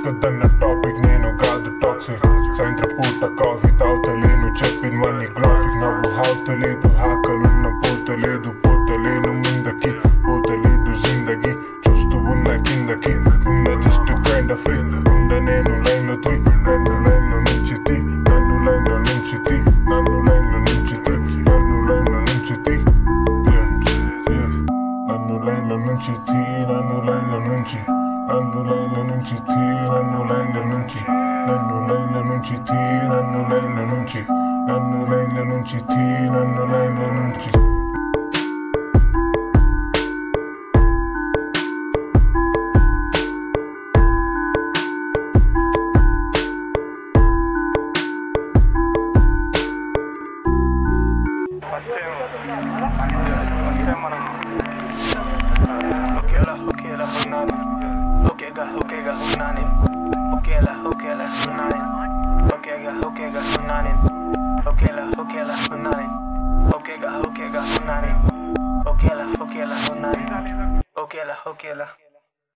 వస్తుందన్న టాపిక్ నేను కాదు టాక్సిక్. సాయంత్రం పూట కాఫీ తాగుతలేను, చెప్పినవన్నీ గ్రాఫిక్. నవ్వు హావుతలేదు, ఆకలున్న పోతలేదు, పోతలేను ముందకి, పోతలేదు జిందగీ. చూస్తూ ఉన్న కిందకి, ఉన్న జస్ట్ కైండ్ ఆఫ్ ఫ్రీ. ఉండ నేను లైన్ లో త్రీ, నన్ను లైన్ లో నుంచి తీ, నన్ను లైన్ లో నుంచి తీ, నన్ను లైన్ లో నుంచి తీ, నన్ను లైన్ లో నుంచి తీ, నన్ను లైన్ లో నుంచి తీ, నన్ను లైన్ లో నుంచి, నన్ను లైన్ లో నుంచి తీ, నన్ను లైన్ లో నుంచి, నన్ను లైన్ లో నుంచి తీ, నన్ను లైన్ లో నుంచి, నన్ను లైన్ లో నుంచి తీ, నన్ను లైన్ లో నుంచి. ఫస్ట్ టైం మనం ఒకేలా ఉన్నాను, ఒకేగా ఉన్నాను, ఒకేలా ఉన్నాను, ఒకేగా ఉన్నాను, ఒకేలా ఉన్నాను, ఒకేగా ఉన్నాను, ఒకేలా ఉన్నాను, ఒకేలా